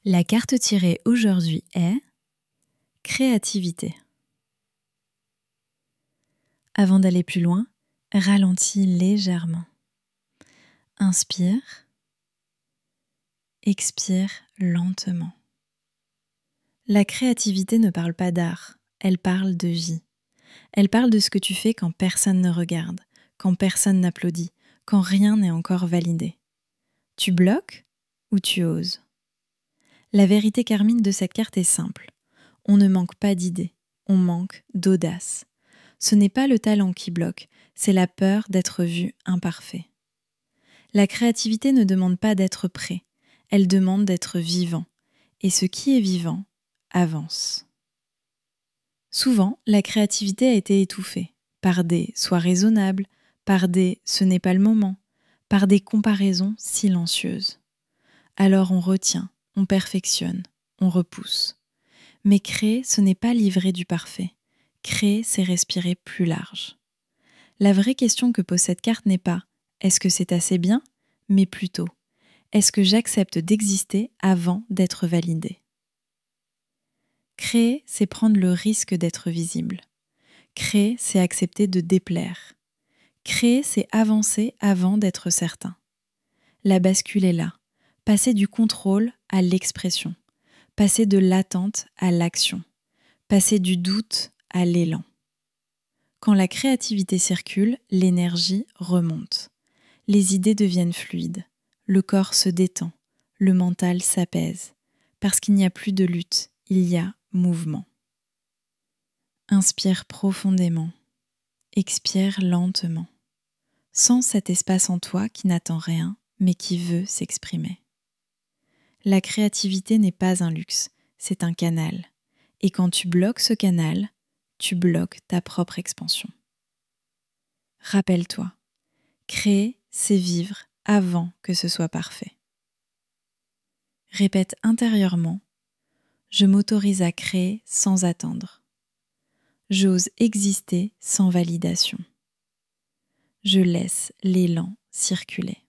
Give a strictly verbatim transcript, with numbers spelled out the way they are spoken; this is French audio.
La carte tirée aujourd'hui est créativité. Avant d'aller plus loin, ralentis légèrement. Inspire, expire lentement. La créativité ne parle pas d'art, elle parle de vie. Elle parle de ce que tu fais quand personne ne regarde, quand personne n'applaudit, quand rien n'est encore validé. Tu bloques ou tu oses? La vérité karmique de cette carte est simple. On ne manque pas d'idées, on manque d'audace. Ce n'est pas le talent qui bloque, c'est la peur d'être vu imparfait. La créativité ne demande pas d'être prêt, elle demande d'être vivant. Et ce qui est vivant avance. Souvent, la créativité a été étouffée par des « sois raisonnable », par des « ce n'est pas le moment », par des comparaisons silencieuses. Alors on retient, on perfectionne, on repousse. Mais créer, ce n'est pas livrer du parfait. Créer, c'est respirer plus large. La vraie question que pose cette carte n'est pas « est-ce que c'est assez bien ?», mais plutôt « est-ce que j'accepte d'exister avant d'être validé ?» Créer, c'est prendre le risque d'être visible. Créer, c'est accepter de déplaire. Créer, c'est avancer avant d'être certain. La bascule est là. Passer du contrôle à l'expression. Passer de l'attente à l'action. Passer du doute à l'élan. Quand la créativité circule, l'énergie remonte. Les idées deviennent fluides. Le corps se détend. Le mental s'apaise. Parce qu'il n'y a plus de lutte, il y a mouvement. Inspire profondément. Expire lentement. Sens cet espace en toi qui n'attend rien, mais qui veut s'exprimer. La créativité n'est pas un luxe, c'est un canal. Et quand tu bloques ce canal, tu bloques ta propre expansion. Rappelle-toi, créer, c'est vivre avant que ce soit parfait. Répète intérieurement, je m'autorise à créer sans attendre. J'ose exister sans validation. Je laisse l'élan circuler.